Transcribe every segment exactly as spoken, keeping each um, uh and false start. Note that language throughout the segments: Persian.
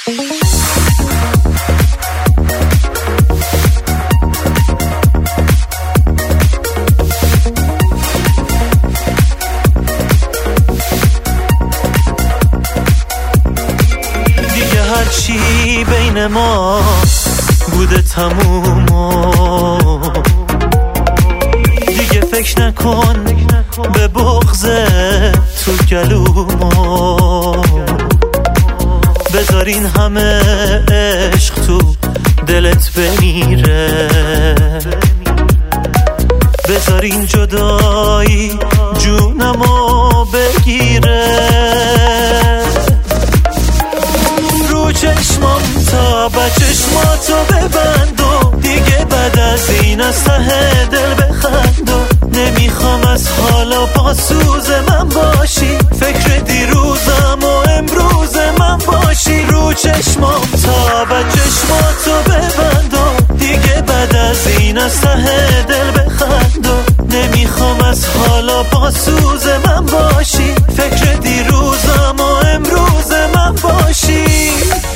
دیگه هرچی بین ما بوده تموم، دیگه فکر نکن به بغض تو گلومو، بذار این همه عشق تو دلت بمیره، بذار این جدایی جونمو بگیره. رو چشمام تا به چشماتو ببند و دیگه بعد از این از ته دل بخند و نمیخوام از حالا با سوز من باشی، فکر دیروزم و امروز من باشی. رو چشمام تا به چشماتو ببند و دیگه بعد از این از ته دل بخند و نمیخوام از حالا با سوز من باشی، فکر دیروزم و امروز من باشی.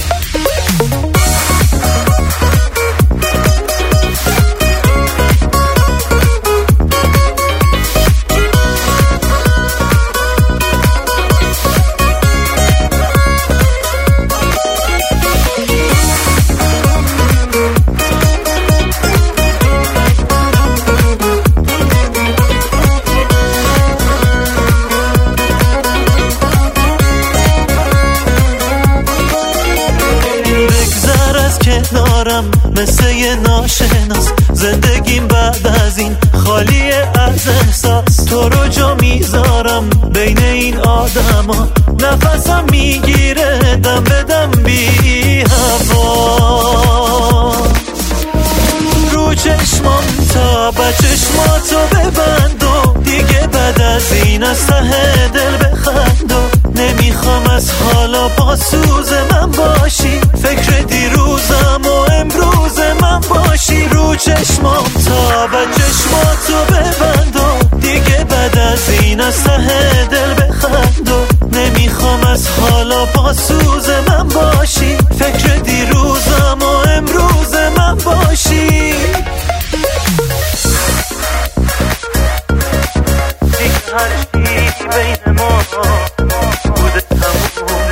کنارم مثل یه ناشناس، زندگیم بعد از این خالی از احساس. تو رو جا میذارم بین این آدم ها، نفسم میگیره دم بدم بی هوا. رو چشمام تا به چشماتو ببند و دیگه بعد از این از ته دل بخند و نمیخوام از حالا با سوز من باشی، فکر دیروزم و امروز من باشی. رو چشمام تا به چشماتو ببند و دیگه بعد از این از ته دل بخند و نمیخوام از حالا با سوز من باشی، فکر دیروزم و امروز من باشی. هرچی بین ما بوده تموم،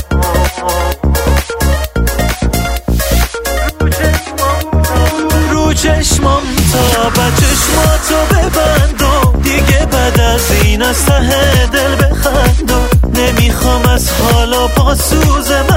رو چشمام تا به چشماتو ببند و دیگه بعد از این از ته دل بخند و نمیخوام از حالا با سوز